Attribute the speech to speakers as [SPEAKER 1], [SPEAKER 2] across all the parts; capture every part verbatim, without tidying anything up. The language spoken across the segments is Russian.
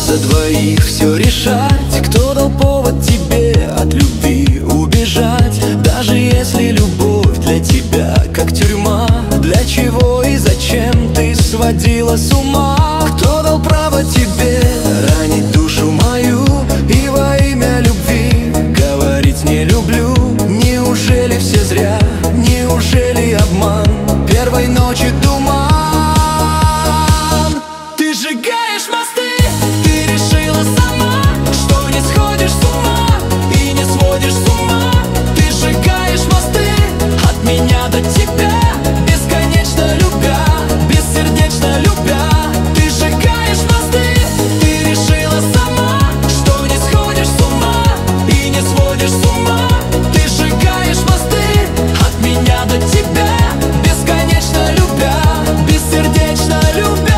[SPEAKER 1] за двоих все решать. Кто дал повод тебе от любви убежать? Даже если любовь для тебя как тюрьма, для чего и зачем ты сводила с ума? Кто дал право тебе ранить душу мою и во имя любви говорить не люблю? Неужели все зря? Неужели обман? Первой ночи туман. Ты сжигаешь мосты, ты решила сама, что не сходишь с ума и не сводишь с ума. Ты сжигаешь мосты от меня до тебя, бесконечно любя, бессердечно любя. Ты сжигаешь мосты, ты решила сама, что не сходишь с ума и не сводишь с ума. Ты сжигаешь мосты от меня до тебя, бесконечно любя, бессердечно любя.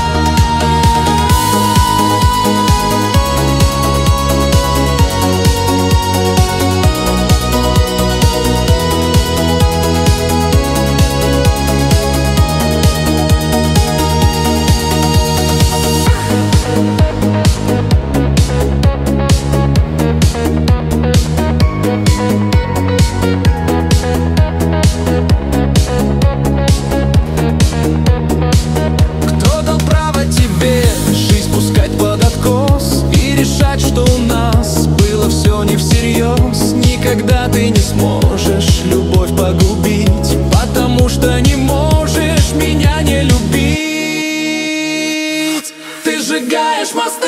[SPEAKER 1] Решать, что у нас было все не всерьез. Никогда ты не сможешь любовь погубить, потому что не можешь меня не любить. Ты сжигаешь мосты.